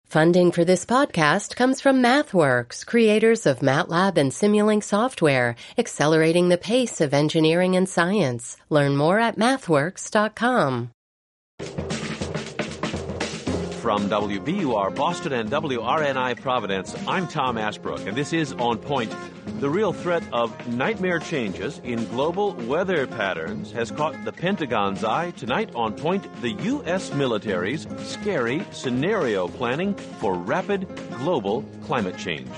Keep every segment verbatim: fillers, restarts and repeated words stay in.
Funding for this podcast comes from MathWorks, creators of MATLAB and Simulink software, accelerating the pace of engineering and science. Learn more at mathworks dot com. From W B U R Boston and W R N I Providence, I'm Tom Ashbrook, and this is On Point. The real threat of nightmare changes in global weather patterns has caught the Pentagon's eye. Tonight on Point, the U S military's scary scenario planning for rapid global climate change.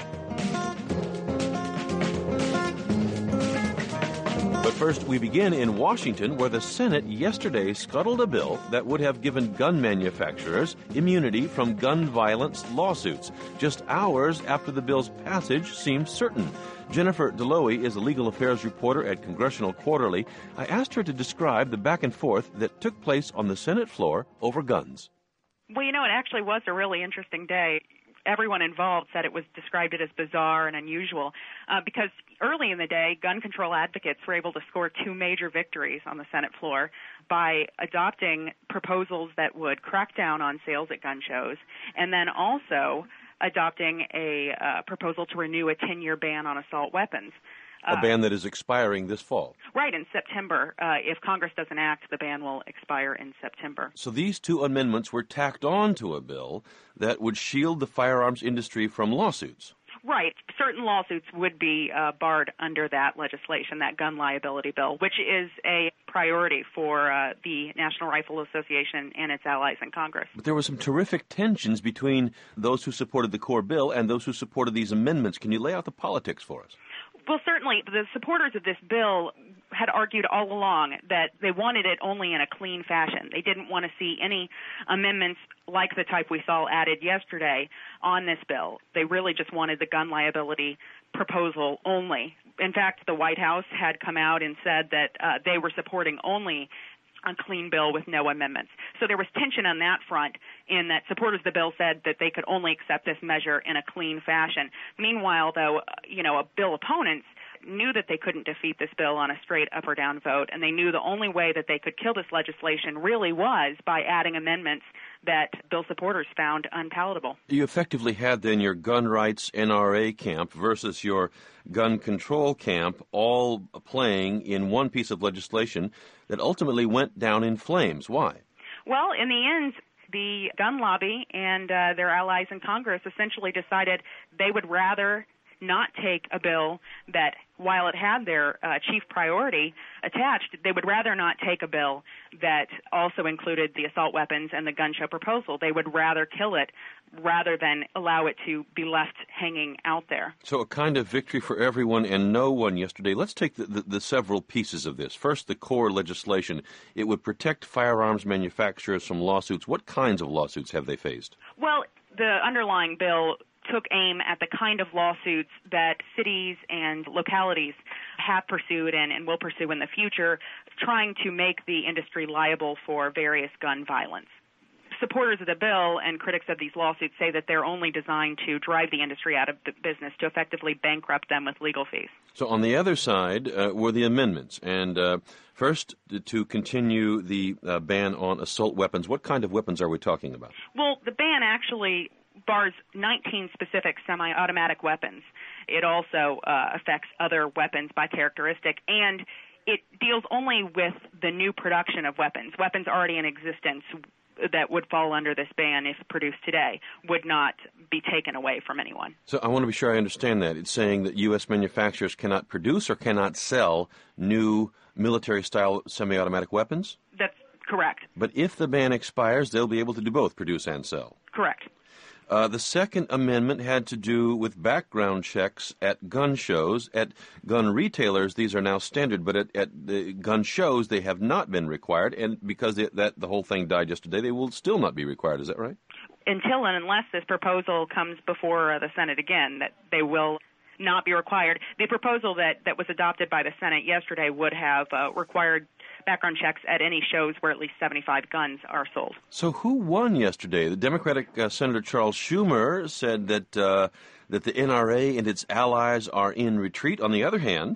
But first, we begin in Washington, where the Senate yesterday scuttled a bill that would have given gun manufacturers immunity from gun violence lawsuits, just hours after the bill's passage seemed certain. Jennifer Delowy is a legal affairs reporter at Congressional Quarterly. I asked her to describe the back and forth that took place on the Senate floor over guns. Well, you know, it actually was a really interesting day. Everyone involved said it was described it as bizarre and unusual uh, because early in the day, gun control advocates were able to score two major victories on the Senate floor by adopting proposals that would crack down on sales at gun shows and then also adopting a uh, proposal to renew a ten-year ban on assault weapons. A uh, ban that is expiring this fall. Right, in September. Uh, if Congress doesn't act, the ban will expire in September. So these two amendments were tacked on to a bill that would shield the firearms industry from lawsuits. Right. Certain lawsuits would be uh, barred under that legislation, that gun liability bill, which is a priority for uh, the National Rifle Association and its allies in Congress. But there were some terrific tensions between those who supported the core bill and those who supported these amendments. Can you lay out the politics for us? Well, certainly, the supporters of this bill had argued all along that they wanted it only in a clean fashion. They didn't want to see any amendments like the type we saw added yesterday on this bill. They really just wanted the gun liability proposal only. In fact, the White House had come out and said that uh, they were supporting only a clean bill with no amendments. So there was tension on that front in that supporters of the bill said that they could only accept this measure in a clean fashion. Meanwhile, though, you know, bill opponents knew that they couldn't defeat this bill on a straight up or down vote, and they knew the only way that they could kill this legislation really was by adding amendments that bill supporters found unpalatable. You effectively had then your gun rights N R A camp versus your gun control camp all playing in one piece of legislation that ultimately went down in flames. Why? Well, in the end, the gun lobby and uh, their allies in Congress essentially decided they would rather not take a bill that, while it had their uh, chief priority attached, they would rather not take a bill that also included the assault weapons and the gun show proposal. They would rather kill it rather than allow it to be left hanging out there. So a kind of victory for everyone and no one yesterday. Let's take the, the, the several pieces of this. First, the core legislation. It would protect firearms manufacturers from lawsuits. What kinds of lawsuits have they faced? Well, the underlying bill took aim at the kind of lawsuits that cities and localities have pursued and, and will pursue in the future, trying to make the industry liable for various gun violence. Supporters of the bill and critics of these lawsuits say that they're only designed to drive the industry out of the business, to effectively bankrupt them with legal fees. So on the other side uh, were the amendments. And uh, first, to continue the uh, ban on assault weapons. What kind of weapons are we talking about? Well, the ban actually bars nineteen specific semi-automatic weapons. It also uh, affects other weapons by characteristic, and it deals only with the new production of weapons. Weapons already in existence that would fall under this ban if produced today would not be taken away from anyone. So I want to be sure I understand that. It's saying that U S manufacturers cannot produce or cannot sell new military-style semi-automatic weapons? That's correct. But if the ban expires, they'll be able to do both, produce and sell? Correct. Uh, the Second Amendment had to do with background checks at gun shows. At gun retailers, these are now standard, but at, at the gun shows, they have not been required, and because it, that the whole thing died yesterday, they will still not be required. Is that right? Until and unless this proposal comes before uh, the Senate again, that they will not be required. The proposal that, that was adopted by the Senate yesterday would have uh, required background checks at any shows where at least seventy-five guns are sold. So who won yesterday? The Democratic uh, Senator Charles Schumer said that uh, that the N R A and its allies are in retreat. On the other hand,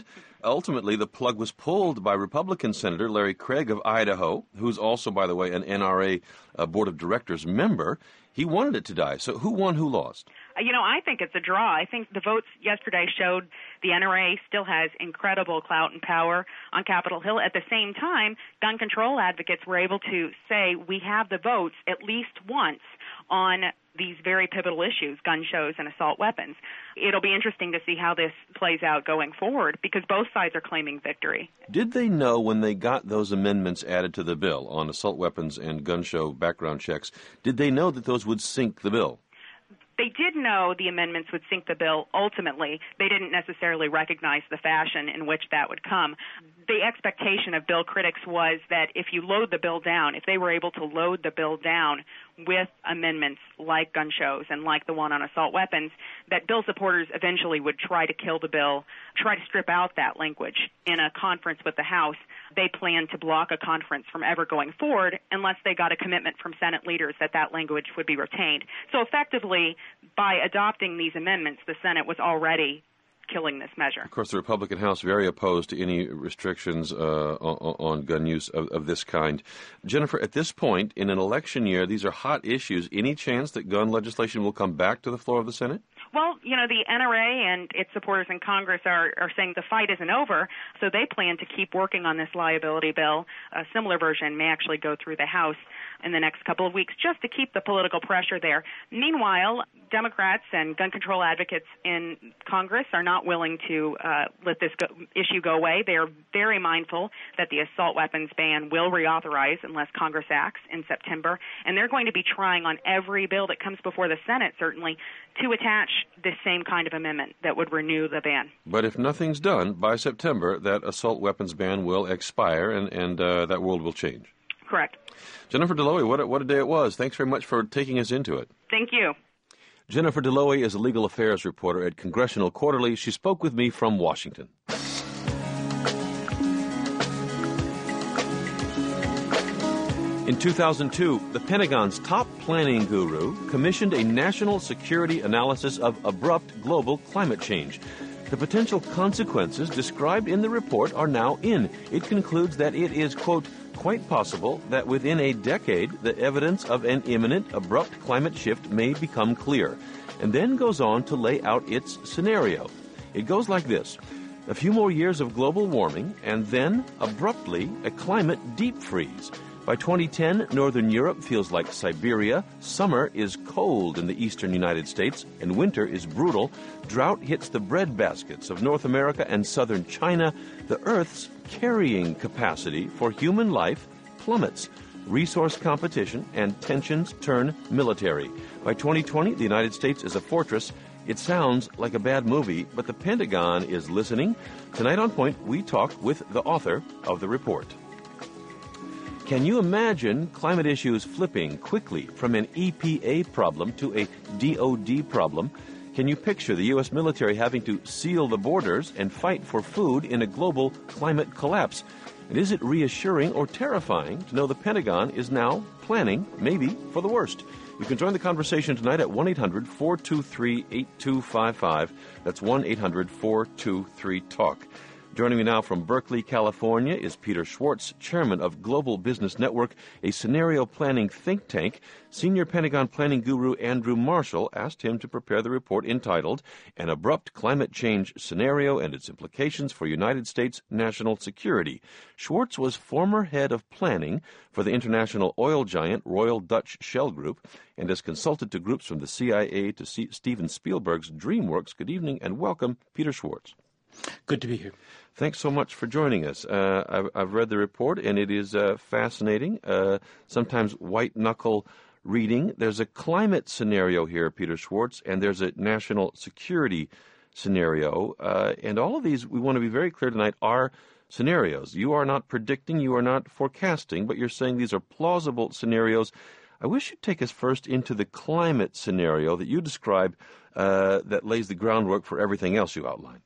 ultimately the plug was pulled by Republican Senator Larry Craig of Idaho, who's also, by the way, an N R A uh, Board of Directors member. He wanted it to die. So who won, who lost? You know, I think it's a draw. I think the votes yesterday showed the N R A still has incredible clout and power on Capitol Hill. At the same time, gun control advocates were able to say we have the votes at least once on these very pivotal issues, gun shows and assault weapons. It'll be interesting to see how this plays out going forward because both sides are claiming victory. Did they know when they got those amendments added to the bill on assault weapons and gun show background checks, did they know that those would sink the bill? They did know the amendments would sink the bill ultimately. They didn't necessarily recognize the fashion in which that would come. The expectation of bill critics was that if you load the bill down, if they were able to load the bill down with amendments like gun shows and like the one on assault weapons, that bill supporters eventually would try to kill the bill, try to strip out that language. In a conference with the House, they planned to block a conference from ever going forward unless they got a commitment from Senate leaders that that language would be retained. So effectively, by adopting these amendments, the Senate was already killing this measure. Of course, the Republican House very opposed to any restrictions uh, on, on gun use of, of this kind. Jennifer, at this point, in an election year, these are hot issues. Any chance that gun legislation will come back to the floor of the Senate? Well, you know, the N R A and its supporters in Congress are, are saying the fight isn't over, so they plan to keep working on this liability bill. A similar version may actually go through the House in the next couple of weeks just to keep the political pressure there. Meanwhile, Democrats and gun control advocates in Congress are not willing to uh, let this go, issue go away. They are very mindful that the assault weapons ban will reauthorize unless Congress acts in September, and they're going to be trying on every bill that comes before the Senate, certainly, to attach this same kind of amendment that would renew the ban. But if nothing's done, by September, that assault weapons ban will expire, and, and uh, that world will change. Correct. Jennifer Deloy, what a, what a day it was. Thanks very much for taking us into it. Thank you. Jennifer Deloy is a legal affairs reporter at Congressional Quarterly. She spoke with me from Washington. In two thousand two, the Pentagon's top planning guru commissioned a national security analysis of abrupt global climate change. The potential consequences described in the report are now in. It concludes that it is, quote, quite possible that within a decade the evidence of an imminent abrupt climate shift may become clear, and then goes on to lay out its scenario. It goes like this. A few more years of global warming, and then, abruptly, a climate deep freeze. By twenty ten, northern Europe feels like Siberia, summer is cold in the eastern United States, and winter is brutal. Drought hits the breadbaskets of North America and southern China. The Earth's carrying capacity for human life plummets. Resource competition and tensions turn military. By twenty twenty, the United States is a fortress. It sounds like a bad movie, but the Pentagon is listening. Tonight on Point, we talk with the author of the report. Can you imagine climate issues flipping quickly from an E P A problem to a D O D problem? Can you picture the U S military having to seal the borders and fight for food in a global climate collapse? And is it reassuring or terrifying to know the Pentagon is now planning, maybe, for the worst? You can join the conversation tonight at one eight hundred four two three eight two five five. That's one eight hundred four two three talk. Joining me now from Berkeley, California, is Peter Schwartz, chairman of Global Business Network, a scenario planning think tank. Senior Pentagon planning guru Andrew Marshall asked him to prepare the report entitled An Abrupt Climate Change Scenario and Its Implications for United States National Security. Schwartz was former head of planning for the international oil giant Royal Dutch Shell Group and has consulted to groups from the C I A to C- Steven Spielberg's DreamWorks. Good evening and welcome, Peter Schwartz. Good to be here. Thanks so much for joining us. Uh, I've, I've read the report, and it is uh, fascinating, uh, sometimes white-knuckle reading. There's a climate scenario here, Peter Schwartz, and there's a national security scenario. Uh, and all of these, we want to be very clear tonight, are scenarios. You are not predicting, you are not forecasting, but you're saying these are plausible scenarios. I wish you'd take us first into the climate scenario that you describe uh, that lays the groundwork for everything else you outline.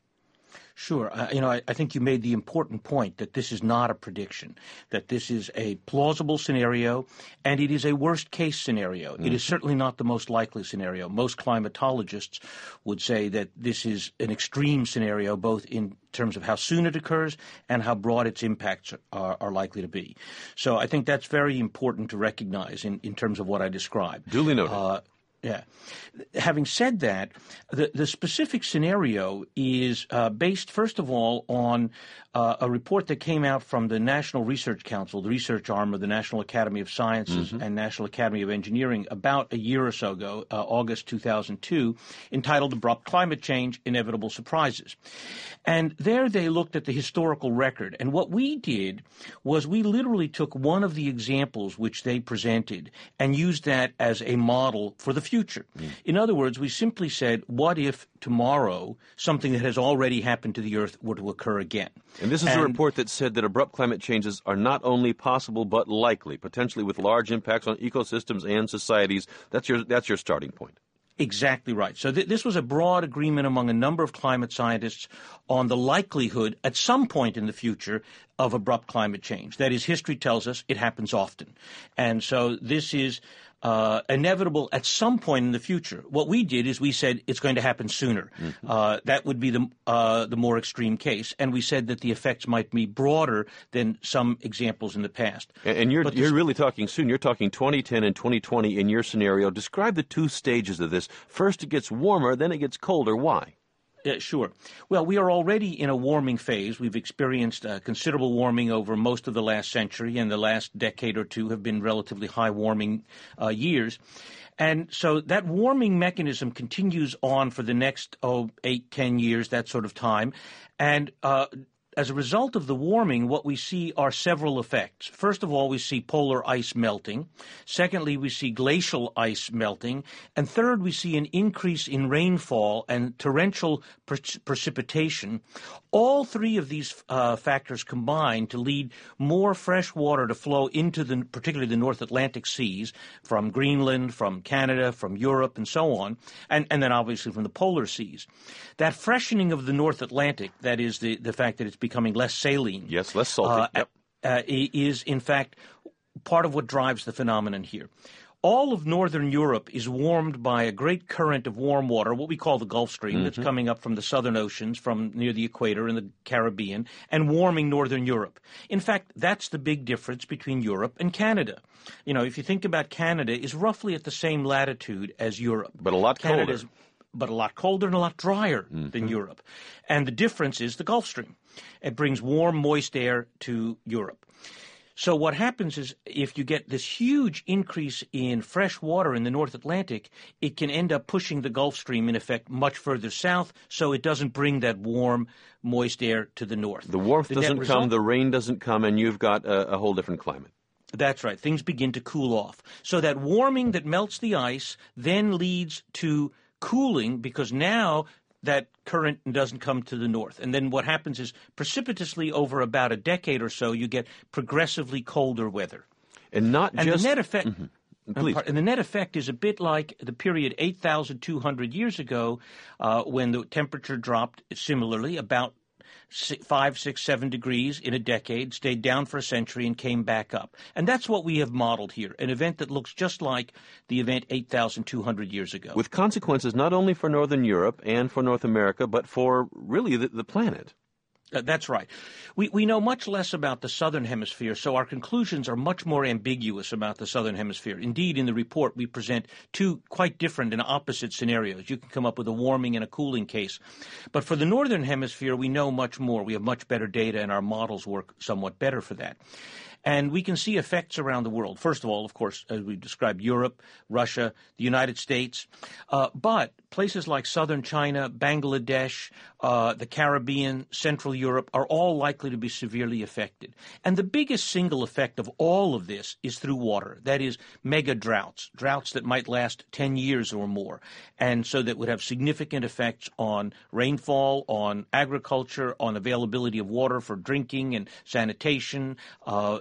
Sure. Uh, you know, I, I think you made the important point that this is not a prediction, that this is a plausible scenario, and it is a worst-case scenario. Mm-hmm. It is certainly not the most likely scenario. Most climatologists would say that this is an extreme scenario, both in terms of how soon it occurs and how broad its impacts are, are likely to be. So I think that's very important to recognize in, in terms of what I described. Duly noted. Uh, Yeah. Having said that, the, the specific scenario is uh, based, first of all, on uh, a report that came out from the National Research Council, the research arm of the National Academy of Sciences mm-hmm. and National Academy of Engineering, about a year or so ago, uh, August two thousand two, entitled Abrupt Climate Change, Inevitable Surprises. And there they looked at the historical record. And what we did was we literally took one of the examples which they presented and used that as a model for the future. Mm. In other words, we simply said, what if tomorrow something that has already happened to the Earth were to occur again? And this is and, a report that said that abrupt climate changes are not only possible but likely, potentially with large impacts on ecosystems and societies. That's your that's your starting point. Exactly right. So th- this was a broad agreement among a number of climate scientists on the likelihood at some point in the future of abrupt climate change. That is, history tells us it happens often. And so this is uh, inevitable at some point in the future. What we did is we said it's going to happen sooner. Mm-hmm. Uh, that would be the uh, the more extreme case. And we said that the effects might be broader than some examples in the past. And, and you're, this, you're really talking soon. You're talking twenty ten and twenty twenty in your scenario. Describe the two stages of this. First, it gets warmer, then it gets colder. Why? Uh, sure. Well, we are already in a warming phase. We've experienced uh, considerable warming over most of the last century, and the last decade or two have been relatively high warming uh, years. And so that warming mechanism continues on for the next, oh, eight, ten years, that sort of time. And uh, as a result of the warming, what we see are several effects. First of all, we see polar ice melting. Secondly, we see glacial ice melting. And third, we see an increase in rainfall and torrential pre- precipitation. All three of these uh, factors combine to lead more fresh water to flow into the, particularly the North Atlantic seas, from Greenland, from Canada, from Europe, and so on, and, and then obviously from the polar seas. That freshening of the North Atlantic, that is the, the fact that it's becoming less saline. Yes, less salty. Uh, yep. uh, is, in fact, part of what drives the phenomenon here. All of northern Europe is warmed by a great current of warm water, what we call the Gulf Stream, mm-hmm. that's coming up from the southern oceans, from near the equator in the Caribbean, and warming northern Europe. In fact, that's the big difference between Europe and Canada. You know, if you think about Canada, is roughly at the same latitude as Europe. But a lot colder. Canada's, but a lot colder and a lot drier mm-hmm. than Europe. And the difference is the Gulf Stream. It brings warm, moist air to Europe. So what happens is if you get this huge increase in fresh water in the North Atlantic, it can end up pushing the Gulf Stream, in effect, much further south, so it doesn't bring that warm, moist air to the north. The warmth the doesn't result, come, the rain doesn't come, and you've got a, a whole different climate. That's right. Things begin to cool off. So that warming that melts the ice then leads to cooling, because now that current doesn't come to the north. And then what happens is precipitously over about a decade or so, you get progressively colder weather. And not and just... the net effect, mm-hmm. Please. And the net effect is a bit like the period eight thousand two hundred years ago uh, when the temperature dropped similarly, about five, six, seven degrees in a decade, stayed down for a century, and came back up. And that's what we have modeled here, an event that looks just like the event eight thousand two hundred years ago. With consequences not only for Northern Europe and for North America, but for really the, the planet. Uh, that's right. We we know much less about the southern hemisphere, so our conclusions are much more ambiguous about the southern hemisphere. Indeed, in the report, we present two quite different and opposite scenarios. You can come up with a warming and a cooling case. But for the northern hemisphere, we know much more. We have much better data, and our models work somewhat better for that. And we can see effects around the world. First of all, of course, as we described, Europe, Russia, the United States. Uh, but places like southern China, Bangladesh, uh, the Caribbean, Central Europe are all likely to be severely affected. And the biggest single effect of all of this is through water. That is mega droughts, droughts that might last ten years or more. And so that would have significant effects on rainfall, on agriculture, on availability of water for drinking and sanitation, uh,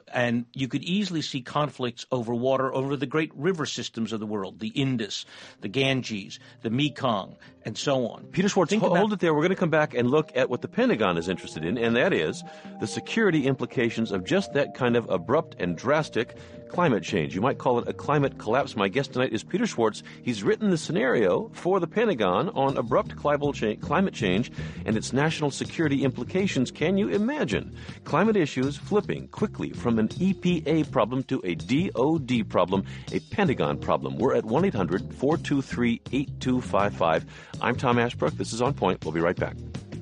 and you could easily see conflicts over water over the great river systems of the world, the Indus, the Ganges, the Mekong, and so on. Peter Schwartz, Think hold about- it there. We're going to come back and look at what the Pentagon is interested in, and that is the security implications of just that kind of abrupt and drastic climate change. You might call it a climate collapse. My guest tonight is Peter Schwartz. He's written the scenario for the Pentagon on abrupt climate change and its national security implications. Can you imagine climate issues flipping quickly from an E P A problem to a D O D problem, a Pentagon problem? We're at one eight hundred four two three eight two five five. I'm Tom Ashbrook. This is On Point. We'll be right back.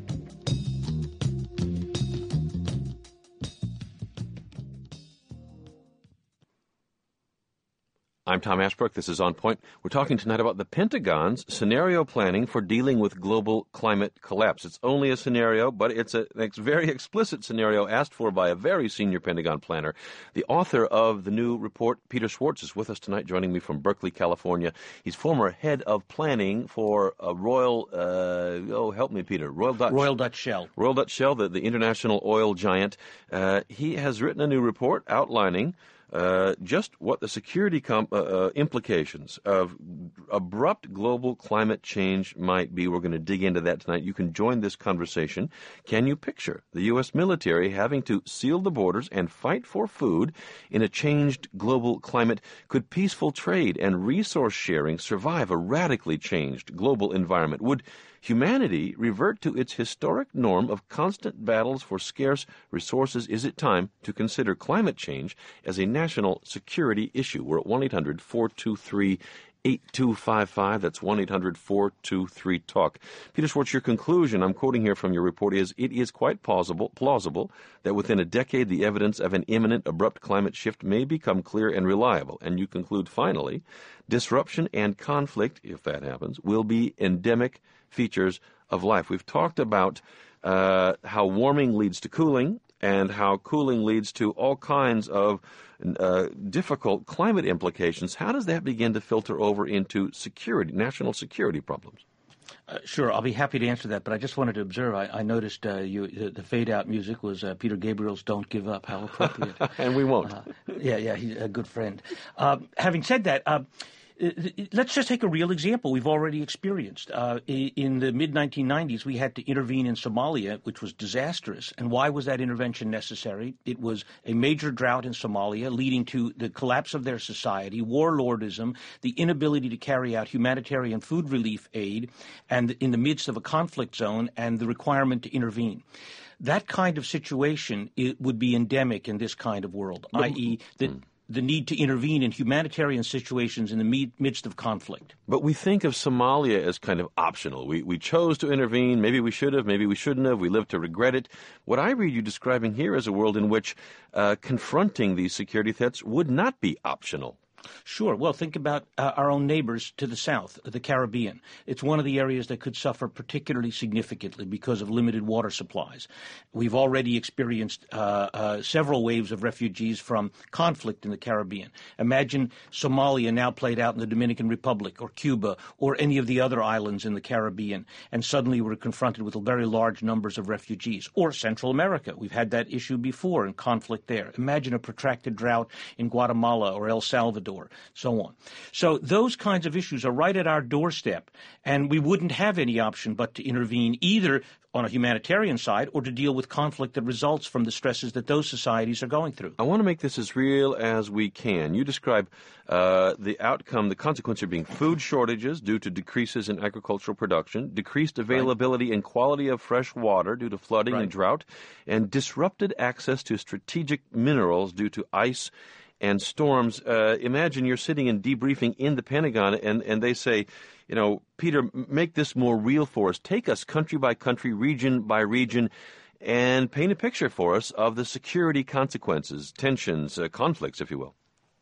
I'm Tom Ashbrook. This is On Point. We're talking tonight about the Pentagon's scenario planning for dealing with global climate collapse. It's only a scenario, but it's a, a very explicit scenario asked for by a very senior Pentagon planner. The author of the new report, Peter Schwartz, is with us tonight, joining me from Berkeley, California. He's former head of planning for a Royal, uh, oh, help me, Peter, Royal Dutch... Royal Dutch Shell. Royal Dutch Shell, the, the international oil giant. Uh, he has written a new report outlining Uh, just what the security com- uh, uh, implications of abrupt global climate change might be. We're going to dig into that tonight. You can join this conversation. Can you picture the U S military having to seal the borders and fight for food in a changed global climate? Could peaceful trade and resource sharing survive a radically changed global environment? Would humanity revert to its historic norm of constant battles for scarce resources? Is it time to consider climate change as a national security issue? We're at one eight hundred four two three eight two five five. That's one eight hundred four two three talk. Peter Schwartz, your conclusion, I'm quoting here from your report, is it is quite plausible, plausible that within a decade the evidence of an imminent abrupt climate shift may become clear and reliable. And you conclude finally, disruption and conflict, if that happens, will be endemic features of life. We've talked about uh, how warming leads to cooling and how cooling leads to all kinds of uh, difficult climate implications. How does that begin to filter over into security, national security problems? Uh, sure, I'll be happy to answer that, but I just wanted to observe, I, I noticed uh, you, the, the fade-out music was uh, Peter Gabriel's Don't Give Up. How appropriate. And we won't. Uh, yeah, yeah, he's a good friend. Uh, having said that, uh, let's just take a real example we've already experienced. Uh, in the mid nineteen nineties, we had to intervene in Somalia, which was disastrous. And why was that intervention necessary? It was a major drought in Somalia, leading to the collapse of their society, warlordism, the inability to carry out humanitarian food relief aid, and in the midst of a conflict zone, and the requirement to intervene. That kind of situation it would be endemic in this kind of world, that is, that the need to intervene in humanitarian situations in the midst of conflict. But we think of Somalia as kind of optional. We we chose to intervene. Maybe we should have. Maybe we shouldn't have. We live to regret it. What I read you describing here is a world in which uh, confronting these security threats would not be optional. Sure. Well, think about uh, our own neighbors to the south, the Caribbean. It's one of the areas that could suffer particularly significantly because of limited water supplies. We've already experienced uh, uh, several waves of refugees from conflict in the Caribbean. Imagine Somalia now played out in the Dominican Republic or Cuba or any of the other islands in the Caribbean, and suddenly we're confronted with very large numbers of refugees. Or Central America. We've had that issue before in conflict there. Imagine a protracted drought in Guatemala or El Salvador. So on. So those kinds of issues are right at our doorstep, and we wouldn't have any option but to intervene either on a humanitarian side or to deal with conflict that results from the stresses that those societies are going through. I want to make this as real as we can. You describe uh, the outcome, the consequence of being food shortages due to decreases in agricultural production, decreased availability right. and quality of fresh water due to flooding right. and drought, and disrupted access to strategic minerals due to ice and storms. Uh, imagine you're sitting and debriefing in the Pentagon, and, and they say, you know, Peter, make this more real for us. Take us country by country, region by region, and paint a picture for us of the security consequences, tensions, uh, conflicts, if you will.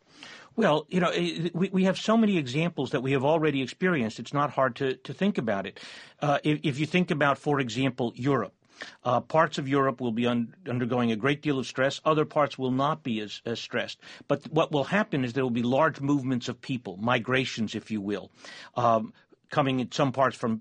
Well, you know, we, we have so many examples that we have already experienced. It's not hard to, to think about it. Uh, if, if you think about, for example, Europe. Uh, parts of Europe will be un- undergoing a great deal of stress. Other parts will not be as, as stressed. But what will happen is there will be large movements of people, migrations, if you will, um, coming in some parts from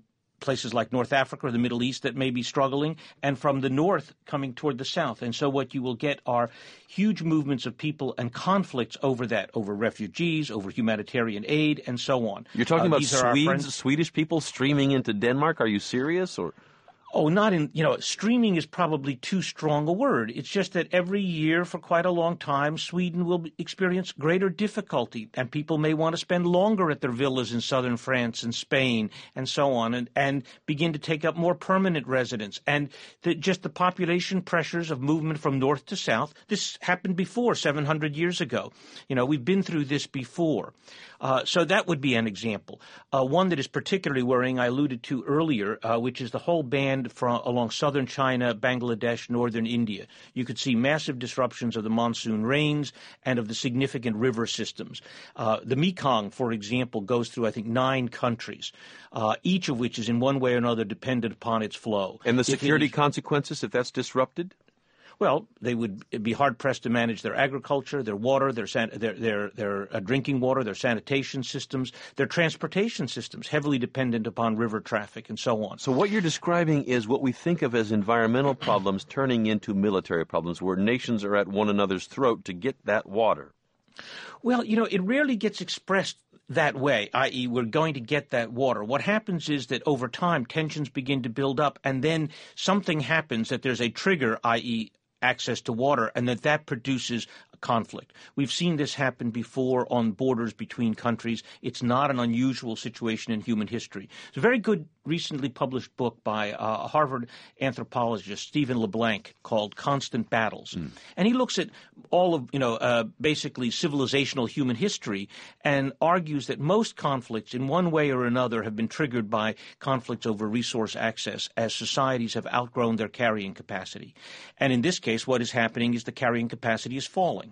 places like North Africa or the Middle East that may be struggling, and from the north coming toward the south. And so what you will get are huge movements of people and conflicts over that, over refugees, over humanitarian aid, and so on. You're talking uh, about Swedes, Swedish people streaming into Denmark? Are you serious? Or Oh, not in, you know, streaming is probably too strong a word. It's just that every year for quite a long time, Sweden will experience greater difficulty, and people may want to spend longer at their villas in southern France and Spain and so on, and, and begin to take up more permanent residence. And the, just the population pressures of movement from north to south, this happened before, seven hundred years ago. You know, we've been through this before. Uh, so that would be an example. Uh, one that is particularly worrying, I alluded to earlier, uh, which is the whole band from along southern China, Bangladesh, northern India. You could see massive disruptions of the monsoon rains and of the significant river systems. Uh, the Mekong, for example, goes through, I think, nine countries, uh, each of which is in one way or another dependent upon its flow. And the security is, consequences if that's disrupted? Well, they would be hard-pressed to manage their agriculture, their water, their san- their their, their uh, drinking water, their sanitation systems, their transportation systems, heavily dependent upon river traffic and so on. So what you're describing is what we think of as environmental problems turning into military problems, where nations are at one another's throat to get that water. Well, you know, it rarely gets expressed that way, that is we're going to get that water. What happens is that over time tensions begin to build up, and then something happens that there's a trigger, that is access to water, and that that produces a conflict. We've seen this happen before on borders between countries. It's not an unusual situation in human history. It's a very good recently published book by uh, a Harvard anthropologist, Stephen LeBlanc, called Constant Battles. Mm. And he looks at all of, you know, uh, basically civilizational human history and argues that most conflicts in one way or another have been triggered by conflicts over resource access as societies have outgrown their carrying capacity. And in this case, what is happening is the carrying capacity is falling.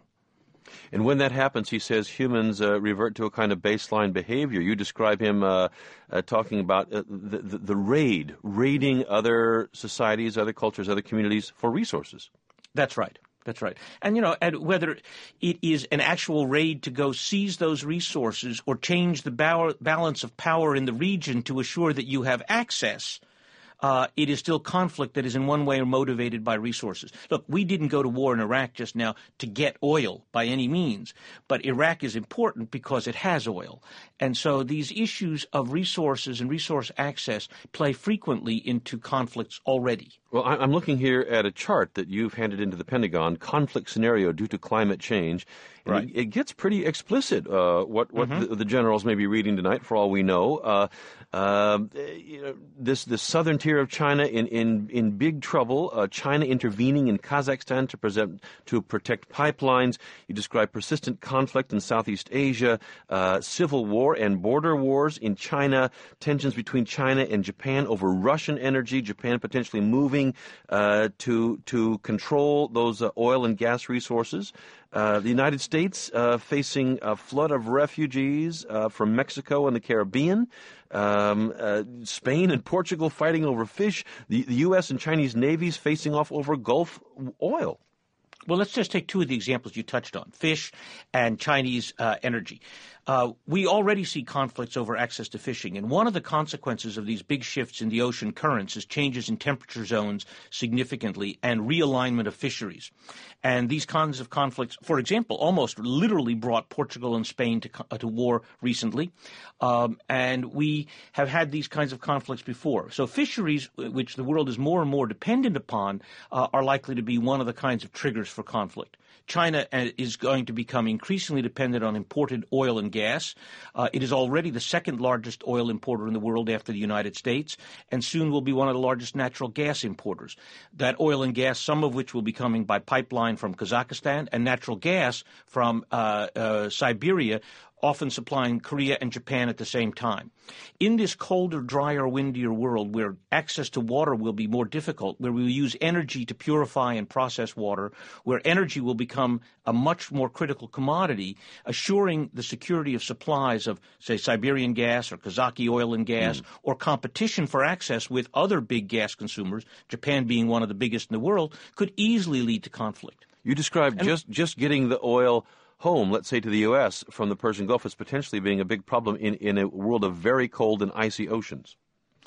And when that happens, he says humans uh, revert to a kind of baseline behavior. You describe him uh, uh, talking about uh, the, the, the raid, raiding other societies, other cultures, other communities for resources. That's right. That's right. And, you know, and whether it is an actual raid to go seize those resources or change the ba- balance of power in the region to assure that you have access, Uh, it is still conflict that is in one way motivated by resources. Look, we didn't go to war in Iraq just now to get oil by any means, but Iraq is important because it has oil. And so these issues of resources and resource access play frequently into conflicts already. Well, I'm looking here at a chart that you've handed into the Pentagon, conflict scenario due to climate change. And right. it, it gets pretty explicit, uh, what, what mm-hmm. the, the generals may be reading tonight, for all we know. Uh, uh, you know this, this southern tier of China in, in, in big trouble, uh, China intervening in Kazakhstan to, present, to protect pipelines. You describe persistent conflict in Southeast Asia, uh, civil war and border wars in China, tensions between China and Japan over Russian energy, Japan potentially moving Uh, to to control those uh, oil and gas resources. Uh, the United States uh, facing a flood of refugees uh, from Mexico and the Caribbean. Um, uh, Spain and Portugal fighting over fish. The, the U S and Chinese navies facing off over Gulf oil. Well, let's just take two of the examples you touched on, fish and Chinese uh, energy. Uh, we already see conflicts over access to fishing, and one of the consequences of these big shifts in the ocean currents is changes in temperature zones significantly and realignment of fisheries. And these kinds of conflicts, for example, almost literally brought Portugal and Spain to, uh, to war recently, um, and we have had these kinds of conflicts before. So fisheries, which the world is more and more dependent upon, uh, are likely to be one of the kinds of triggers for conflict. China is going to become increasingly dependent on imported oil and gas. Uh, it is already the second largest oil importer in the world after the United States, and soon will be one of the largest natural gas importers. That oil and gas, some of which will be coming by pipeline from Kazakhstan, and natural gas from uh, uh, Siberia, often supplying Korea and Japan at the same time. In this colder, drier, windier world where access to water will be more difficult, where we will use energy to purify and process water, where energy will become a much more critical commodity, assuring the security of supplies of, say, Siberian gas or Kazakh oil and gas, mm. or competition for access with other big gas consumers, Japan being one of the biggest in the world, could easily lead to conflict. You described and, just, just getting the oil home, let's say to the U S, from the Persian Gulf as potentially being a big problem in, in a world of very cold and icy oceans.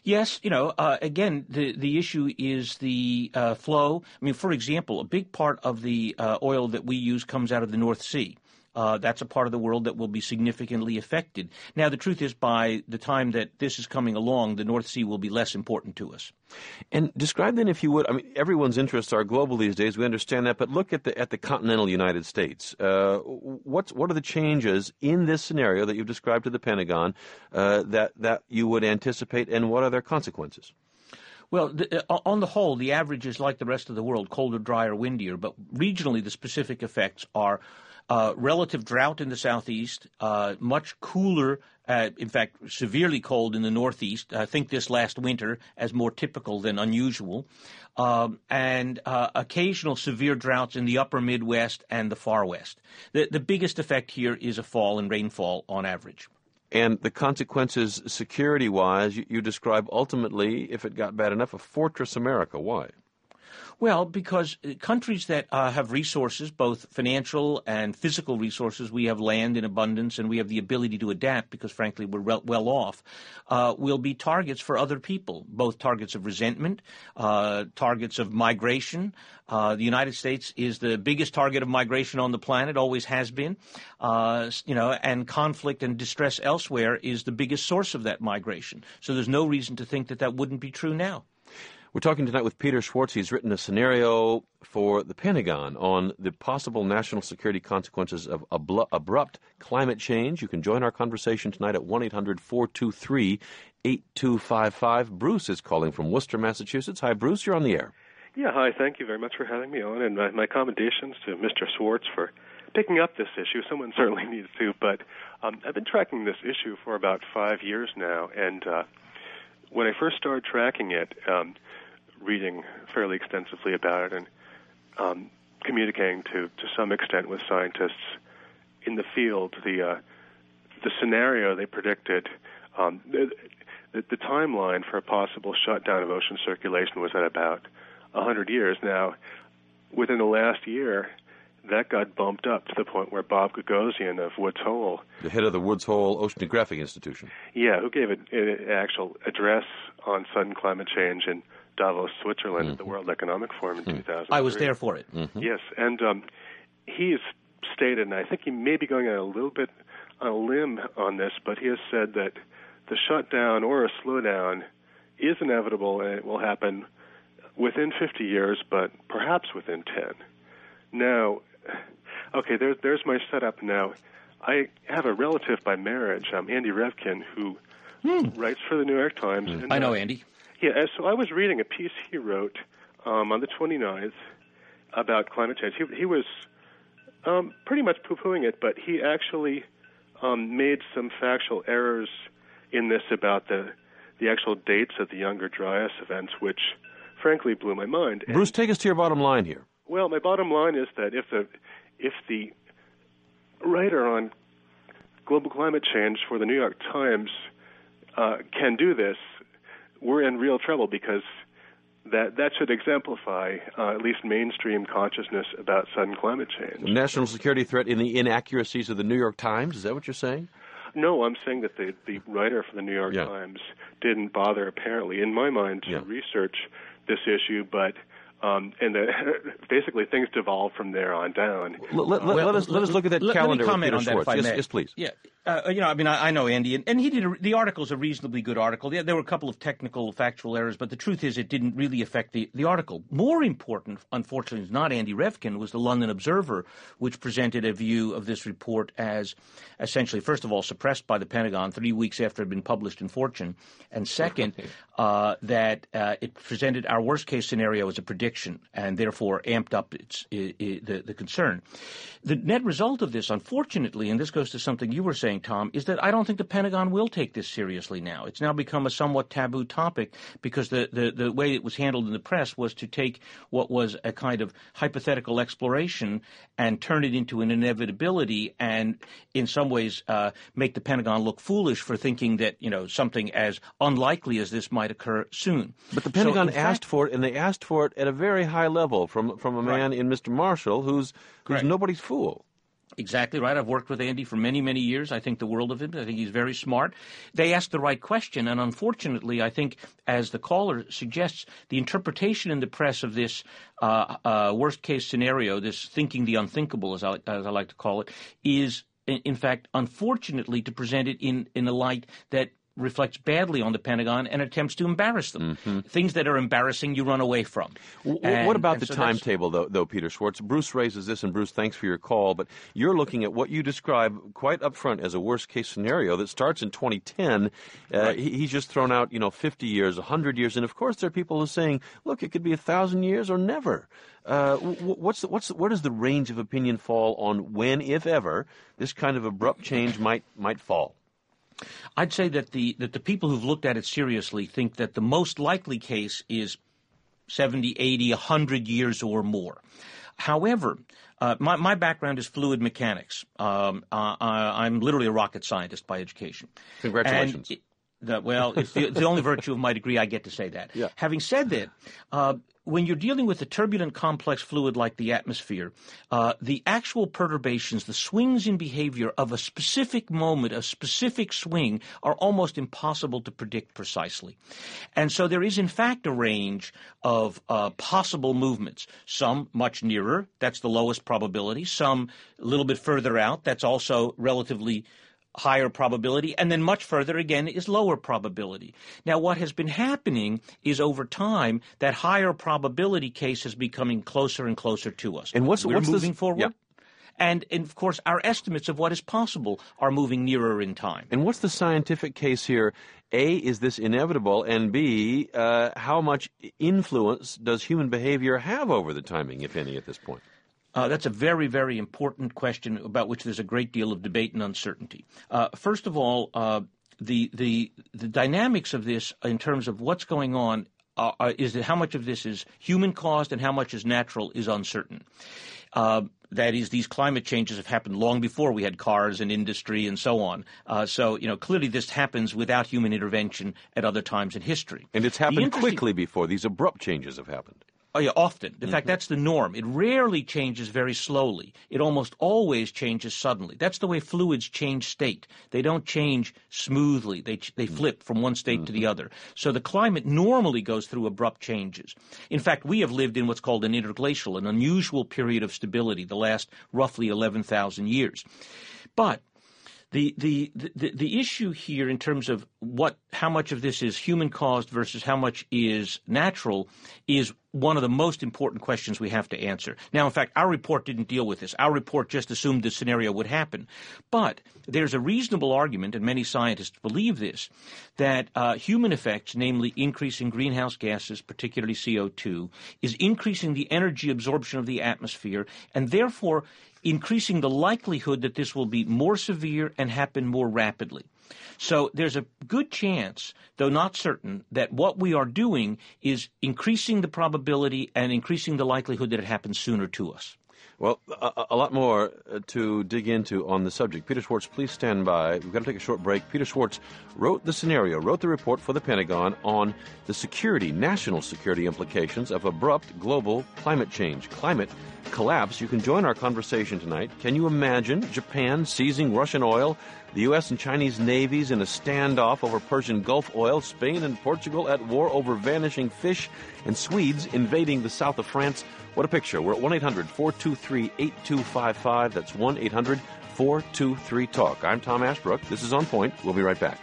Yes, you know, uh, again, the, the issue is the uh, flow. I mean, for example, a big part of the uh, oil that we use comes out of the North Sea. Uh, that's a part of the world that will be significantly affected. Now, the truth is, by the time that this is coming along, the North Sea will be less important to us. And describe then, if you would, I mean, everyone's interests are global these days. We understand that, but look at the at the continental United States. Uh, what's what are the changes in this scenario that you've described to the Pentagon uh, that that you would anticipate, and what are their consequences? Well, the, uh, on the whole, the average is like the rest of the world: colder, drier, windier. But regionally, the specific effects are Uh, relative drought in the southeast, uh, much cooler, uh, in fact, severely cold in the northeast. I think this last winter as more typical than unusual, um, and uh, occasional severe droughts in the upper Midwest and the far west. The, the biggest effect here is a fall in rainfall on average. And the consequences security-wise, you, you describe ultimately, if it got bad enough, a fortress America. Why? Well, because countries that uh, have resources, both financial and physical resources, we have land in abundance and we have the ability to adapt because, frankly, we're well, well off, uh, will be targets for other people, both targets of resentment, uh, targets of migration. Uh, the United States is the biggest target of migration on the planet, always has been, uh, you know, and conflict and distress elsewhere is the biggest source of that migration. So there's no reason to think that that wouldn't be true now. We're talking tonight with Peter Schwartz. He's written a scenario for the Pentagon on the possible national security consequences of ablu- abrupt climate change. You can join our conversation tonight at one eight hundred four two three eight two five five. Bruce is calling from Worcester, Massachusetts. Hi, Bruce. You're on the air. Yeah, hi. Thank you very much for having me on, and my, my commendations to Mister Schwartz for picking up this issue. Someone certainly needs to, but um, I've been tracking this issue for about five years now, and uh, when I first started tracking it, um, reading fairly extensively about it and um, communicating to, to some extent with scientists in the field, the uh, the scenario they predicted, um, the, the, the timeline for a possible shutdown of ocean circulation was at about one hundred years. Now, within the last year, that got bumped up to the point where Bob Gagosian of Woods Hole, the head of the Woods Hole Oceanographic Institution, yeah, who gave an actual address on sudden climate change in Davos, Switzerland, mm-hmm. at the World Economic Forum in mm-hmm. two thousand three. I was there for it. Mm-hmm. Yes, and um, he's stated, and I think he may be going on a little bit on a limb on this, but he has said that the shutdown or a slowdown is inevitable and it will happen within fifty years, but perhaps within ten. Now, okay, there's there's my setup now. I have a relative by marriage, um, Andy Revkin, who hmm. writes for the New York Times. Mm. And, I know uh, Andy. Yeah, so I was reading a piece he wrote um, on the twenty-ninth about climate change. He, he was um, pretty much poo-pooing it, but he actually um, made some factual errors in this about the the actual dates of the Younger Dryas events, which frankly blew my mind. Bruce, and, take us to your bottom line here. Well, my bottom line is that if the if the writer on global climate change for the New York Times uh, can do this, we're in real trouble because that that should exemplify uh, at least mainstream consciousness about sudden climate change. The national security threat in the inaccuracies of the New York Times? Is that what you're saying? No, I'm saying that the, the writer for the New York yeah. Times didn't bother, apparently, in my mind, to yeah. research this issue, but um, and the, basically things devolved from there on down. Let, let, well, let us let us look at that let, calendar. Let me comment with Peter on that, Schwartz. if I yes, may. yes, please. Yeah. Uh, you know, I mean, I, I know Andy, and, and he did. A, the article's a reasonably good article. Yeah, there were a couple of technical, factual errors, but the truth is, it didn't really affect the, the article. More important, unfortunately, is not Andy Revkin, was the London Observer, which presented a view of this report as essentially, first of all, suppressed by the Pentagon three weeks after it had been published in Fortune, and second, uh, that uh, it presented our worst case scenario as a prediction, and therefore amped up its it, it, the, the concern. The net result of this, unfortunately, and this goes to something you were saying, Tom, is that I don't think the Pentagon will take this seriously now. It's now become a somewhat taboo topic because the, the, the way it was handled in the press was to take what was a kind of hypothetical exploration and turn it into an inevitability and in some ways uh, make the Pentagon look foolish for thinking that, you know, something as unlikely as this might occur soon. But the Pentagon so, asked fact, for it, and they asked for it at a very high level from, from a man right. in Mister Marshall who's, who's nobody's fool. Exactly right. I've worked with Andy for many, many years. I think the world of him. I think he's very smart. They asked the right question, and unfortunately, I think, as the caller suggests, the interpretation in the press of this uh, uh, worst-case scenario, this thinking the unthinkable, as I, as I like to call it, is, in, in fact, unfortunately, to present it in, in a light that reflects badly on the Pentagon and attempts to embarrass them. Mm-hmm. Things that are embarrassing you run away from. W- and, what about the so timetable, though, though, Peter Schwartz? Bruce raises this, and Bruce, thanks for your call, but you're looking at what you describe quite up front as a worst-case scenario that starts in twenty ten. Uh, right. he, he's just thrown out, you know, fifty years, one hundred years, and of course there are people who are saying, look, it could be one thousand years or never. Uh, what's the, what's the, where does the range of opinion fall on when, if ever, this kind of abrupt change might might fall? I'd say that the that the people who've looked at it seriously think that the most likely case is seventy, eighty, one hundred years or more. However, uh, my, my background is fluid mechanics. Um, uh, I'm literally a rocket scientist by education. Congratulations. And it, the, well, it's the, the only virtue of my degree I get to say that. Yeah. Having said that, uh, when you're dealing with a turbulent, complex fluid like the atmosphere, uh, the actual perturbations, the swings in behavior of a specific moment, a specific swing, are almost impossible to predict precisely. And so there is, in fact, a range of uh, possible movements. Some much nearer, that's the lowest probability. Some a little bit further out, that's also relatively higher probability, and then much further again is lower probability. Now, what has been happening is over time that higher probability case is becoming closer and closer to us. And what's We're what's moving this, forward? Yeah. And, and, of course, our estimates of what is possible are moving nearer in time. And what's the scientific case here? A, is this inevitable? And B, uh, how much influence does human behavior have over the timing, if any, at this point? Uh, that's a very, very important question about which there's a great deal of debate and uncertainty. Uh, first of all, uh, the, the the dynamics of this in terms of what's going on uh, is that how much of this is human-caused and how much is natural is uncertain. Uh, that is, these climate changes have happened long before we had cars and industry and so on. Uh, so, you know, clearly this happens without human intervention at other times in history. And it's happened quickly before. These abrupt changes have happened. Oh, yeah, often. In Mm-hmm. fact, that's the norm. It rarely changes very slowly. It almost always changes suddenly. That's the way fluids change state. They don't change smoothly. They they flip from one state mm-hmm. to the other. So the climate normally goes through abrupt changes. In fact, we have lived in what's called an interglacial, an unusual period of stability, the last roughly eleven thousand years. But The, the the the issue here in terms of what how much of this is human caused versus how much is natural is one of the most important questions we have to answer. Now, in fact, our report didn't deal with this. Our report just assumed this scenario would happen. But there's a reasonable argument, and many scientists believe this, that uh, human effects, namely increasing greenhouse gases, particularly C O two, is increasing the energy absorption of the atmosphere, and therefore increasing the likelihood that this will be more severe and happen more rapidly. So there's a good chance, though not certain, that what we are doing is increasing the probability and increasing the likelihood that it happens sooner to us. Well, a, a lot more to dig into on the subject. Peter Schwartz, please stand by. We've got to take a short break. Peter Schwartz wrote the scenario, wrote the report for the Pentagon on the security, national security implications of abrupt global climate change, climate collapse. You can join our conversation tonight. Can you imagine Japan seizing Russian oil, the U S and Chinese navies in a standoff over Persian Gulf oil, Spain and Portugal at war over vanishing fish, and Swedes invading the south of France? What a picture. We're at one eight hundred four two three eight two five five. That's one eight hundred four two three talk. I'm Tom Ashbrook. This is On Point. We'll be right back.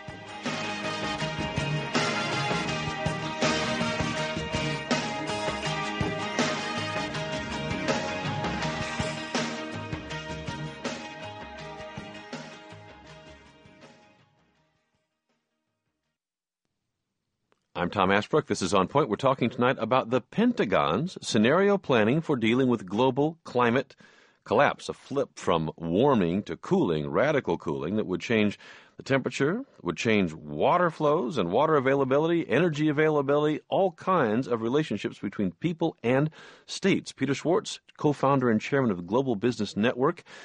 I'm Tom Ashbrook. This is On Point. We're talking tonight about the Pentagon's scenario planning for dealing with global climate collapse, a flip from warming to cooling, radical cooling that would change the temperature, would change water flows and water availability, energy availability, all kinds of relationships between people and states. Peter Schwartz, co-founder and chairman of the Global Business Network,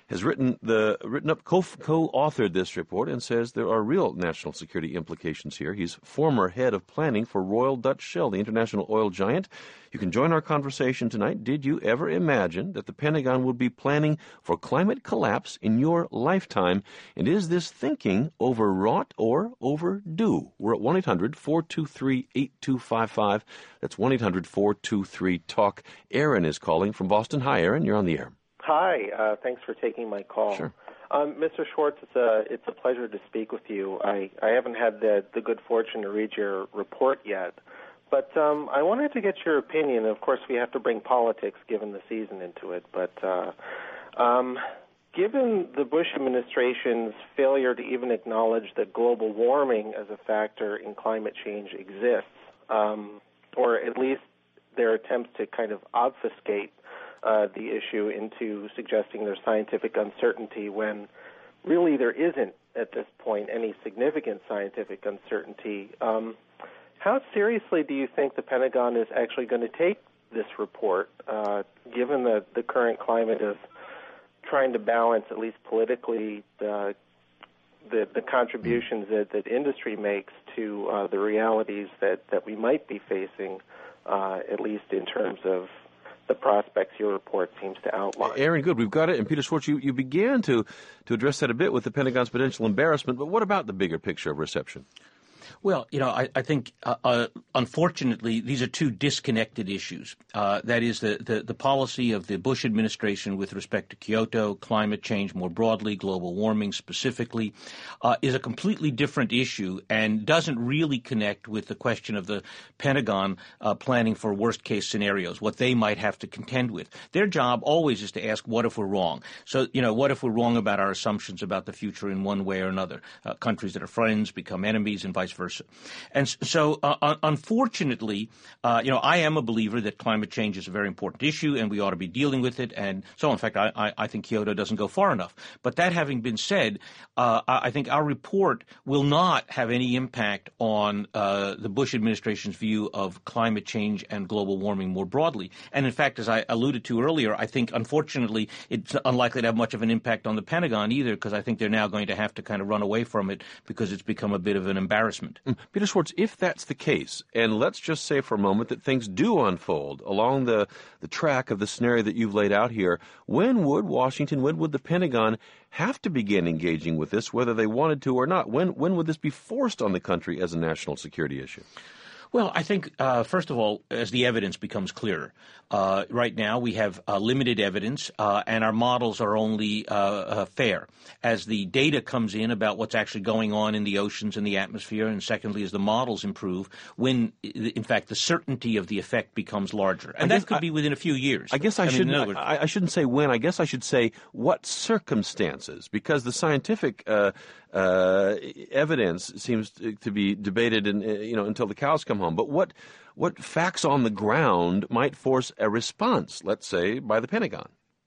has written the written up co- co-authored this report and says there are real national security implications here. He's former head of planning for Royal Dutch Shell, the international oil giant. You can join our conversation tonight. Did you ever imagine that the Pentagon would be planning for climate collapse in your lifetime? And is this thinking overwrought or overdue? We're at one eight hundred four two three eight two five five. That's one eight hundred four two three talk. Aaron is calling from Boston. Hi, Aaron. You're on the air. Hi. Uh, thanks for taking my call. Sure. Um, Mister Schwartz, it's a, it's a pleasure to speak with you. I, I haven't had the, the good fortune to read your report yet. But um, I wanted to get your opinion. Of course, we have to bring politics, given the season, into it. But uh, um, given the Bush administration's failure to even acknowledge that global warming as a factor in climate change exists, um, or at least their attempts to kind of obfuscate uh, the issue into suggesting there's scientific uncertainty when really there isn't, at this point, any significant scientific uncertainty, um, how seriously do you think the Pentagon is actually going to take this report, uh, given the, the current climate of trying to balance, at least politically, the the, the contributions that, that industry makes to uh, the realities that, that we might be facing, uh, at least in terms of the prospects your report seems to outline? Aaron, good. We've got it. And Peter Schwartz, you, you began to, to address that a bit with the Pentagon's potential embarrassment, but what about the bigger picture of reception? Well, you know, I, I think, uh, uh, unfortunately, these are two disconnected issues. Uh, that is, the, the, the policy of the Bush administration with respect to Kyoto, climate change more broadly, global warming specifically, uh, is a completely different issue and doesn't really connect with the question of the Pentagon uh, planning for worst-case scenarios, what they might have to contend with. Their job always is to ask, what if we're wrong? So, you know, what if we're wrong about our assumptions about the future in one way or another? Uh, countries that are friends become enemies and vice versa. And so, uh, unfortunately, uh, you know, I am a believer that climate change is a very important issue and we ought to be dealing with it. And so, in fact, I, I, I think Kyoto doesn't go far enough. But that having been said, uh, I think our report will not have any impact on uh, the Bush administration's view of climate change and global warming more broadly. And in fact, as I alluded to earlier, I think, unfortunately, it's unlikely to have much of an impact on the Pentagon either, because I think they're now going to have to kind of run away from it because it's become a bit of an embarrassment. Peter Schwartz, if that's the case, and let's just say for a moment that things do unfold along the, the track of the scenario that you've laid out here, when would Washington, when would the Pentagon have to begin engaging with this, whether they wanted to or not? When, when would this be forced on the country as a national security issue? Well, I think, uh, first of all, as the evidence becomes clearer, uh, right now we have uh, limited evidence, uh, and our models are only uh, uh, fair. As the data comes in about what's actually going on in the oceans and the atmosphere, and secondly, as the models improve, when, in fact, the certainty of the effect becomes larger. And that could I, be within a few years. I guess I, I shouldn't mean, I, I shouldn't say when. I guess I should say what circumstances, because the scientific uh, uh, evidence seems to be debated in, you know, until the cows come home. But what what facts on the ground might force a response, let's say, by the Pentagon?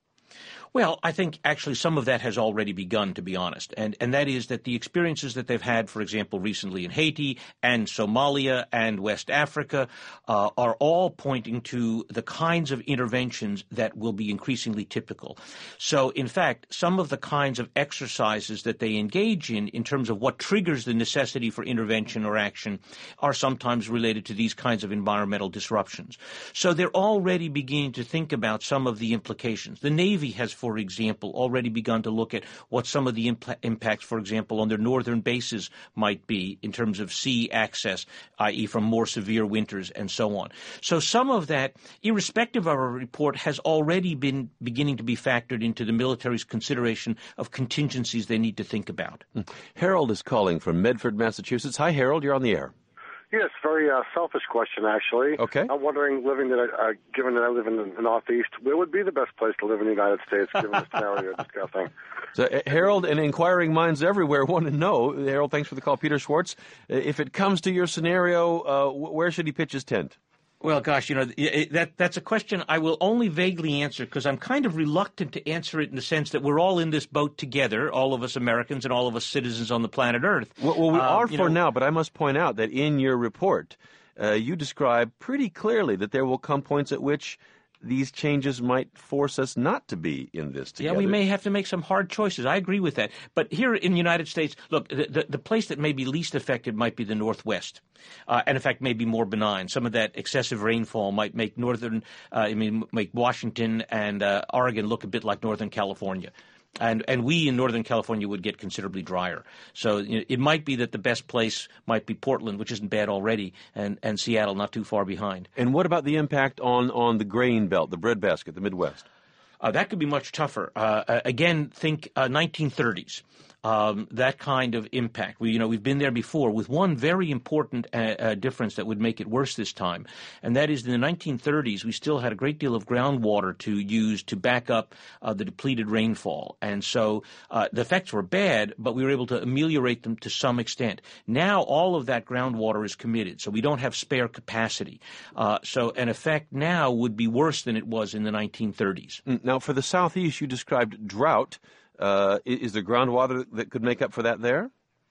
Well, I think actually some of that has already begun, to be honest, and and that is that the experiences that they've had, for example, recently in Haiti and Somalia and West Africa uh, are all pointing to the kinds of interventions that will be increasingly typical. So, in fact, some of the kinds of exercises that they engage in, in terms of what triggers the necessity for intervention or action, are sometimes related to these kinds of environmental disruptions. So they're already beginning to think about some of the implications. The Navy has, for example, already begun to look at what some of the imp- impacts, for example, on their northern bases might be in terms of sea access, that is from more severe winters and so on. So some of that, irrespective of our report, has already been beginning to be factored into the military's consideration of contingencies they need to think about. Harold is calling from Medford, Massachusetts. Hi, Harold. You're on the air. Yes, very uh, selfish question, actually. Okay. I'm wondering, living that, uh, given that I live in the Northeast, where would be the best place to live in the United States, given the scenario you're discussing? So, uh, Harold, and inquiring minds everywhere want to know. Harold, thanks for the call. Peter Schwartz, uh, if it comes to your scenario, uh, where should he pitch his tent? Well, gosh, you know, that that's a question I will only vaguely answer because I'm kind of reluctant to answer it in the sense that we're all in this boat together, all of us Americans and all of us citizens on the planet Earth. Well, well we um, are for know, now, but I must point out that in your report, uh, you describe pretty clearly that there will come points at which these changes might force us not to be in this together. Yeah, we may have to make some hard choices. I agree with that. But here in the United States, look, the, the, the place that may be least affected might be the Northwest. Uh, and, in fact, may be more benign. Some of that excessive rainfall might make northern, uh, I mean, make Washington and uh, Oregon look a bit like Northern California. And and we in Northern California would get considerably drier. So you know, it might be that the best place might be Portland, which isn't bad already, and, and Seattle not too far behind. And what about the impact on, on the grain belt, the breadbasket, the Midwest? Uh, that could be much tougher. Uh, again, think uh, nineteen thirties. Um, that kind of impact. We, you know, we've been there before with one very important uh, uh, difference that would make it worse this time, and that is in the nineteen thirties we still had a great deal of groundwater to use to back up uh, the depleted rainfall, and so uh, the effects were bad, but we were able to ameliorate them to some extent. Now all of that groundwater is committed, so we don't have spare capacity. Uh, so an effect now would be worse than it was in the nineteen thirties. Now, for the Southeast, you described drought. Uh, is there groundwater that could make up for that there?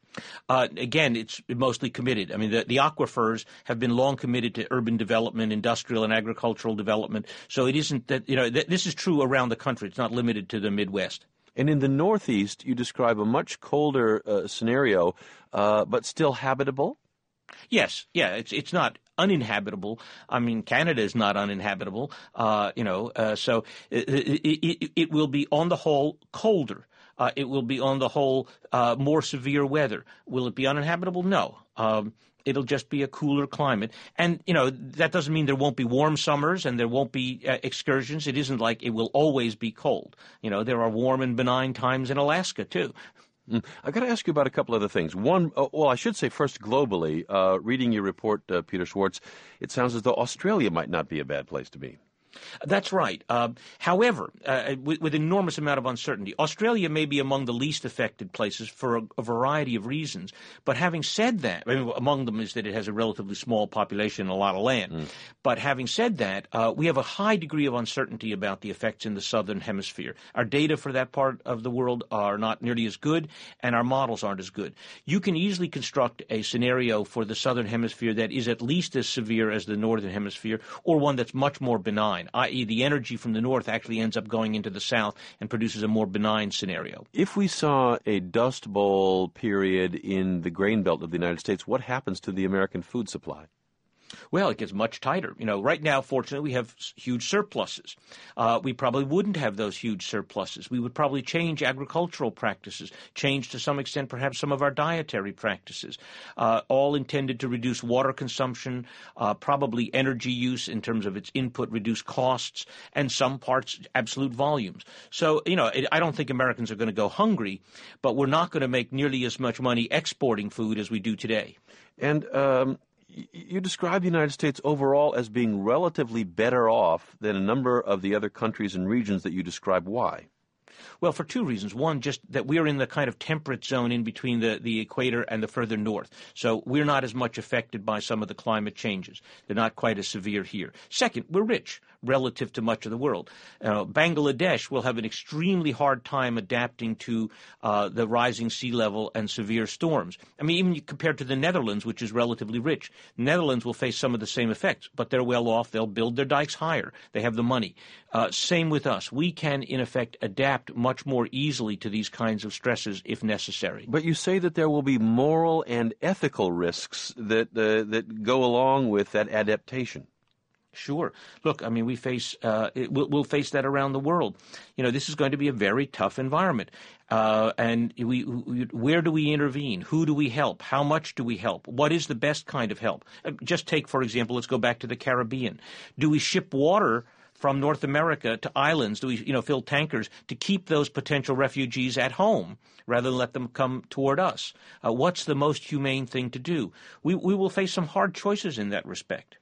Uh, again, it's mostly committed. I mean, the, the aquifers have been long committed to urban development, industrial and agricultural development. So it isn't that, you know, th- this is true around the country. It's not limited to the Midwest. And in the Northeast, you describe a much colder uh, scenario, uh, but still habitable? Yes, yeah, it's it's not uninhabitable. I mean, Canada is not uninhabitable, uh, you know, uh, so it, it, it, it will be on the whole colder. Uh, it will be on the whole uh, more severe weather. Will it be uninhabitable? No. Um, it'll just be a cooler climate. And, you know, that doesn't mean there won't be warm summers and there won't be uh, excursions. It isn't like it will always be cold. You know, there are warm and benign times in Alaska, too. Mm. I've got to ask you about a couple other things. One, uh, well, I should say first globally, uh, reading your report, uh, Peter Schwartz, it sounds as though Australia might not be a bad place to be. That's right. Uh, however, uh, with, with enormous amount of uncertainty, Australia may be among the least affected places for a, a variety of reasons. But having said that, I mean, among them is that it has a relatively small population and a lot of land. Mm. But having said that, uh, we have a high degree of uncertainty about the effects in the southern hemisphere. Our data for that part of the world are not nearly as good, and our models aren't as good. You can easily construct a scenario for the southern hemisphere that is at least as severe as the northern hemisphere, or one that's much more benign. that is the energy from the north actually ends up going into the south and produces a more benign scenario. If we saw a Dust Bowl period in the grain belt of the United States, what happens to the American food supply? Well, it gets much tighter. You know, right now, fortunately, we have huge surpluses. Uh, we probably wouldn't have those huge surpluses. We would probably change agricultural practices, change to some extent perhaps some of our dietary practices, uh, all intended to reduce water consumption, uh, probably energy use in terms of its input, reduce costs, and some parts absolute volumes. So, you know, it, I don't think Americans are going to go hungry, but we're not going to make nearly as much money exporting food as we do today. And um you describe the United States overall as being relatively better off than a number of the other countries and regions that you describe. Why? Well, for two reasons. One, just that we're in the kind of temperate zone in between the, the equator and the further north. So we're not as much affected by some of the climate changes. They're not quite as severe here. Second, we're rich relative to much of the world. Uh, Bangladesh will have an extremely hard time adapting to uh, the rising sea level and severe storms. I mean, even compared to the Netherlands, which is relatively rich, the Netherlands will face some of the same effects, but they're well off. They'll build their dikes higher. They have the money. Uh, same with us. We can, in effect, adapt much more easily to these kinds of stresses if necessary. But you say that there will be moral and ethical risks that uh, that go along with that adaptation. Sure. Look, I mean, we face uh, it, we'll, we'll face that around the world. You know, this is going to be a very tough environment. Uh, and we, we, where do we intervene? Who do we help? How much do we help? What is the best kind of help? Uh, just take, for example, let's go back to the Caribbean. Do we ship water from North America to islands? Do we, you know, fill tankers to keep those potential refugees at home rather than let them come toward us? Uh, what's the most humane thing to do? We, we will face some hard choices in that respect.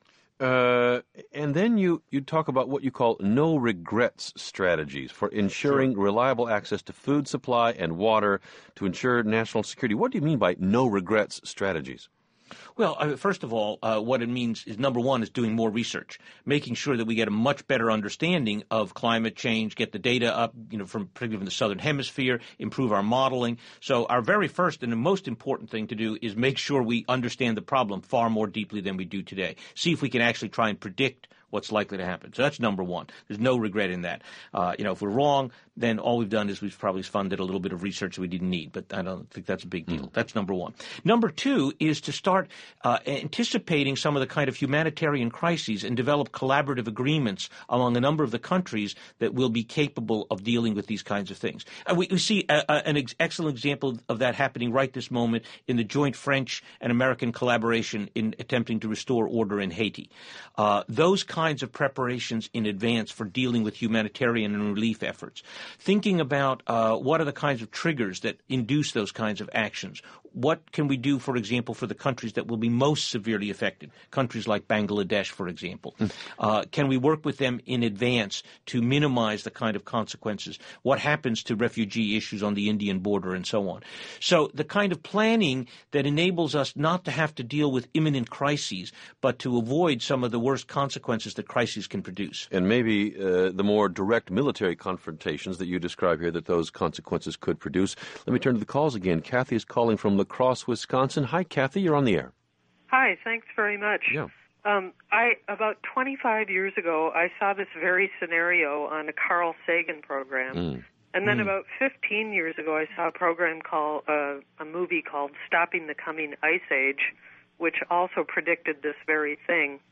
Uh, and then you, you talk about what you call no-regrets strategies for ensuring sure. reliable access to food supply and water to ensure national security. What do you mean by no-regrets strategies? Well, uh, first of all, uh, what it means is, number one, is doing more research, making sure that we get a much better understanding of climate change, get the data up, you know, from particularly from the southern hemisphere, improve our modeling. So our very first and the most important thing to do is make sure we understand the problem far more deeply than we do today. See if we can actually try and predict what's likely to happen. So that's number one. There's no regret in that. Uh, you know, if we're wrong, then all we've done is we've probably funded a little bit of research that we didn't need, but I don't think that's a big deal. Mm. That's number one. Number two is to start uh, anticipating some of the kind of humanitarian crises and develop collaborative agreements among a number of the countries that will be capable of dealing with these kinds of things. Uh, we, we see a, a, an ex- excellent example of that happening right this moment in the joint French and American collaboration in attempting to restore order in Haiti. Uh, those kinds of preparations in advance for dealing with humanitarian and relief efforts. Thinking about uh, what are the kinds of triggers that induce those kinds of actions. What can we do, for example, for the countries that will be most severely affected, countries like Bangladesh, for example? Mm. Uh, can we work with them in advance to minimize the kind of consequences? What happens to refugee issues on the Indian border and so on? So the kind of planning that enables us not to have to deal with imminent crises, but to avoid some of the worst consequences that crises can produce. And maybe uh, the more direct military confrontations that you describe here that those consequences could produce. Let me turn to the calls again. Kathy is calling from La Crosse, Wisconsin. Hi, Kathy. You're on the air. Hi. Thanks very much. Yeah. Um, I about twenty-five years ago, I saw this very scenario on a Carl Sagan program, Mm. and then Mm. about fifteen years ago, I saw a program called uh, a movie called "Stopping the Coming Ice Age," which also predicted this very thing.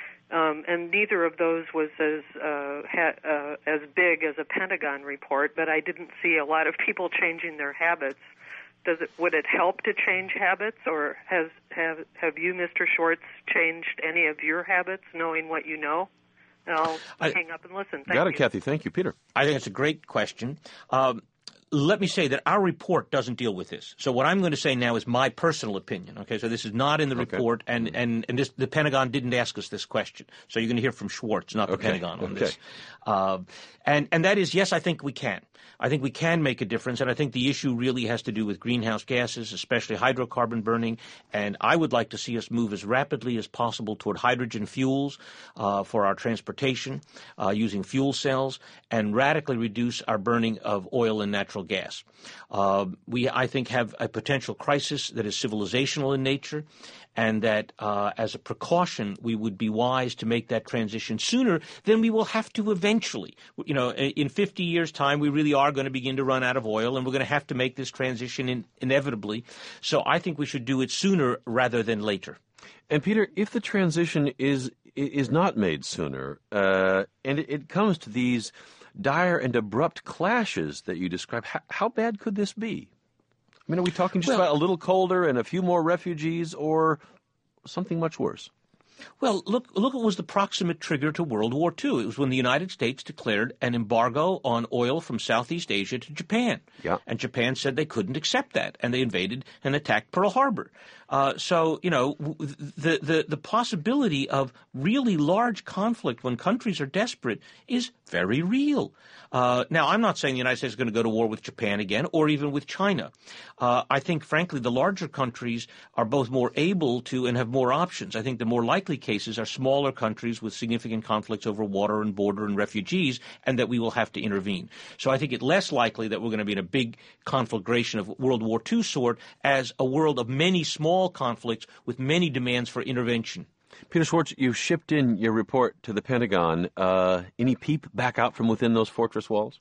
Um, and neither of those was as uh, ha- uh, as big as a Pentagon report, but I didn't see a lot of people changing their habits. Does it would it help to change habits, or has have have you, Mister Schwartz, changed any of your habits, knowing what you know? And I'll I, hang up and listen. Thank got it, you. Kathy. Thank you, Peter. I think it's a great question. Um, Let me say that our report doesn't deal with this. So what I'm going to say now is my personal opinion. Okay, so this is not in the okay. report, and, and, and this, the Pentagon didn't ask us this question. So you're going to hear from Schwartz, not the okay. Pentagon on okay. this. Uh, and, and that is, yes, I think we can. I think we can make a difference, and I think the issue really has to do with greenhouse gases, especially hydrocarbon burning. And I would like to see us move as rapidly as possible toward hydrogen fuels uh, for our transportation, uh, using fuel cells, and radically reduce our burning of oil and natural gas. Uh, we, I think, have a potential crisis that is civilizational in nature, and that uh, as a precaution, we would be wise to make that transition sooner than we will have to eventually. You know, in fifty years' time, we really are going to begin to run out of oil, and we're going to have to make this transition in, inevitably. So I think we should do it sooner rather than later. And, Peter, if the transition is is not made sooner, uh, and it, it comes to these dire and abrupt clashes that you describe, how, how bad could this be? I mean, are we talking just well, about a little colder and a few more refugees, or something much worse? Well, look, look what was the proximate trigger to World War Two. It was when the United States declared an embargo on oil from Southeast Asia to Japan. Yeah. And Japan said they couldn't accept that, and they invaded and attacked Pearl Harbor. Uh, so, you know, the, the, the possibility of really large conflict when countries are desperate is very real. Uh, now, I'm not saying the United States is going to go to war with Japan again or even with China. Uh, I think, frankly, the larger countries are both more able to and have more options. I think the more likely cases are smaller countries with significant conflicts over water and border and refugees, and that we will have to intervene. So I think it's less likely that we're going to be in a big conflagration of World War Two sort as a world of many small conflicts with many demands for intervention. Peter Schwartz, you shipped in your report to the Pentagon. Uh, any peep back out from within those fortress walls?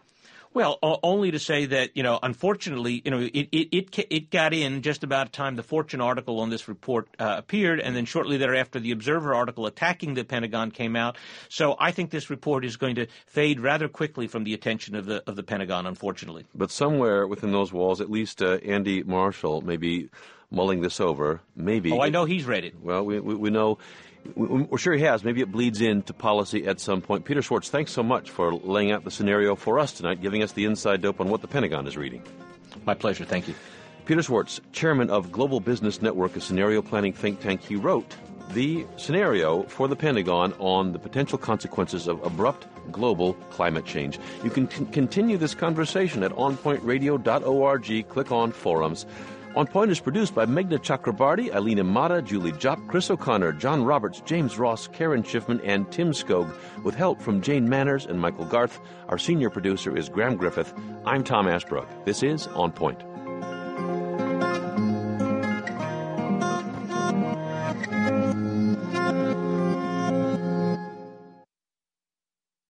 Well, o- only to say that, you know, unfortunately, you know, it, it, it, it got in just about the time the Fortune article on this report uh, appeared, and then shortly thereafter the Observer article attacking the Pentagon came out. So I think this report is going to fade rather quickly from the attention of the of the Pentagon, unfortunately. But somewhere within those walls, at least uh, Andy Marshall may be mulling this over. Maybe. Oh, I know he's read it. Well, we, we, we know. We're sure he has. Maybe it bleeds into policy at some point. Peter Schwartz, thanks so much for laying out the scenario for us tonight, giving us the inside dope on what the Pentagon is reading. My pleasure. Thank you. Peter Schwartz, chairman of Global Business Network, a scenario planning think tank. He wrote the scenario for the Pentagon on the potential consequences of abrupt global climate change. You can c- continue this conversation at on point radio dot org. Click on forums. On Point is produced by Meghna Chakrabarty, Eileen Imada, Julie Jopp, Chris O'Connor, John Roberts, James Ross, Karen Schiffman, and Tim Skog, with help from Jane Manners and Michael Garth. Our senior producer is Graham Griffith. I'm Tom Ashbrook. This is On Point.